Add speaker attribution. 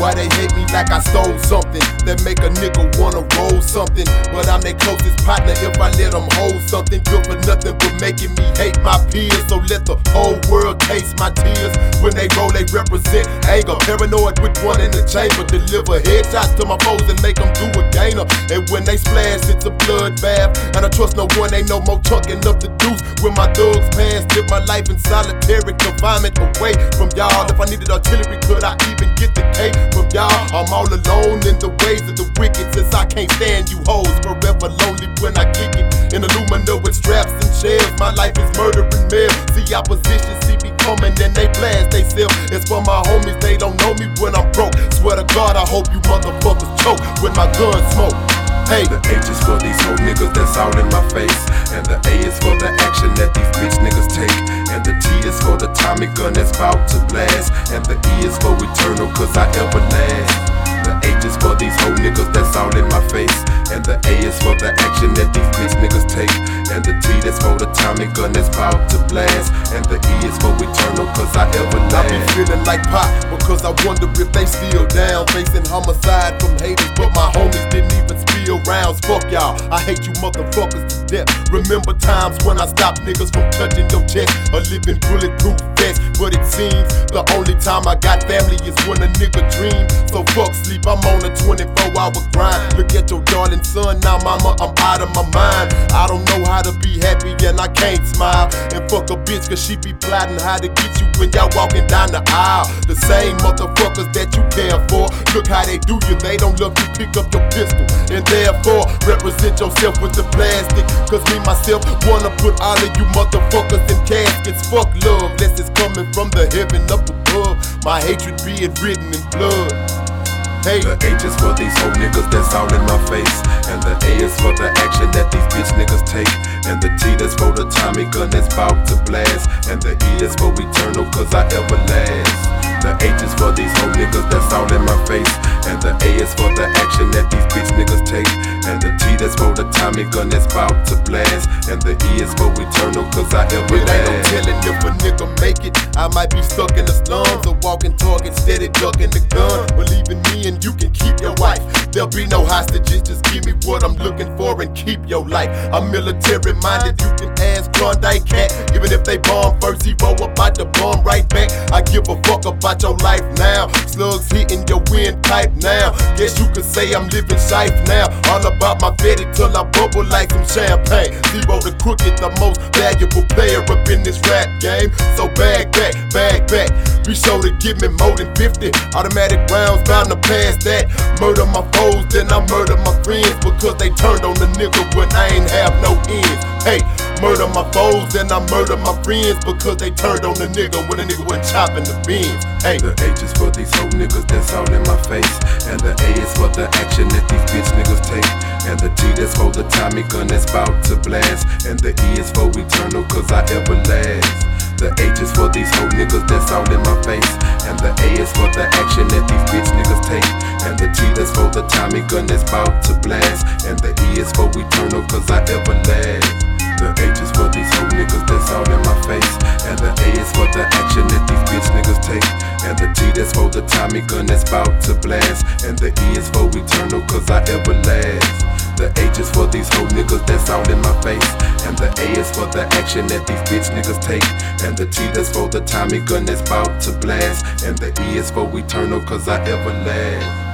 Speaker 1: Why they hate me like I stole something that make a nigga wanna roll something? But I'm their closest partner if I let them hold something. Good for nothing but making me hate my peers. So let the whole world taste my tears. When they roll, they represent anger. Paranoid with one in the chamber. Deliver headshots to my foes and make them do a gainer. And when they splash, it's a bloodbath. And I trust no one, ain't no more chunking up the deuce. When my thugs pass, live my life in solitary confinement away from y'all. If I needed artillery, could I even get the K from y'all? I'm all alone in the ways of the wicked, since I can't stand you hoes. Forever lonely when I kick it. In aluminum with straps and shells, my life is murder and mail. See opposition, see me coming and they blast they sell. It's for my homies, they don't know me when I'm broke. Swear to God, I hope you motherfuckers choke when my gun smoke. Hey,
Speaker 2: the H is for these whole niggas that's all in my face. And the A is for the action that these bitch niggas take. And the T is for the Tommy gun that's bout to blast. And the E is for eternal cause I everlast. The H is for these whole niggas that's all in my face. And the A is for the action that these bitch niggas take. And the T that's for the Tommy gun that's bout to blast. And the E is for eternal cause I everlast.
Speaker 1: I be feeling like Pop because I wonder if they still down. Facing homicide from haters, but my homies didn't even spill rounds. Fuck y'all, I hate you motherfuckers to death. Remember times when I stopped niggas from touching your chest or living bulletproof vest. But it seems the only time I got family is when a nigga dream. So fuck sleep, I'm on a 24-hour grind. Look at your darling son, now mama, I'm out of my mind. I don't know how to be happy and I can't smile. And fuck a bitch cause she be plotting how to get you when y'all walking down the aisle. The same motherfuckers that you care for, look how they do you, they don't love you, pick up your pistol. And therefore, represent yourself with the plastic. Cause me myself wanna put all of you motherfuckers in caskets. Fuck love, less it's coming from the heaven up above. My hatred being written in blood. Hey.
Speaker 2: The H is for these whole niggas that's all in my face. And the A is for the action that these bitch niggas take. And the T that's for the Tommy gun that's bout to blast. And the E is for eternal cause I everlast. The H is for these whole niggas that's all in my face. And the A is for the action that these bitch niggas take. And the T that's for the Tommy gun that's bout to blast. And the E is for eternal cause I everlast.
Speaker 1: It ain't no telling if a nigga make it. I might be stuck in the slums, a walking target, steady ducking the gun. Believe in me and you can keep your wife. There'll be no hostages, just give me what I'm looking for and keep your life. I'm military minded, you can ask Klondike Cat. Even if they bomb first, he roll about the bomb right back. I give a fuck about your life now. Slugs hitting your windpipe now. Guess you could say I'm living safe now. All about my Betty till I bubble like some champagne. Zero the crooked, the most valuable player up in this rap game. So bag back, bag back. Be sure to give me more than 50 automatic rounds, bound to pass that. Murder my foes, then I murder my friends because they turned on the nigga when I ain't have no ends. Hey, murder my foes, then I murder my friends because they turned on the nigga when the nigga wasn't chopping the beans. Hey,
Speaker 2: the H is for these whole niggas that's all in my face. And the A is for the action that these bitch niggas take. And the T that's for the Tommy gun that's bout to blast. And the E is for eternal cause I everlast. The H is for these whole niggas that's all in my face. And the A is for the action that these bitch niggas take. And the T that's for the Tommy gun that's bout to blast. And the E is for eternal cause I everlast. The H is for these whole niggas that's all in my face. And the A is for the action that these bitch niggas take. And the T that's for the Tommy gun that's bout to blast. And the E is for eternal cause I everlast. The H is for these whole niggas that's all in my face. And the A is for the action that these bitch niggas take. And the T that's for the Tommy gun that's bout to blast. And the E is for eternal cause I everlast.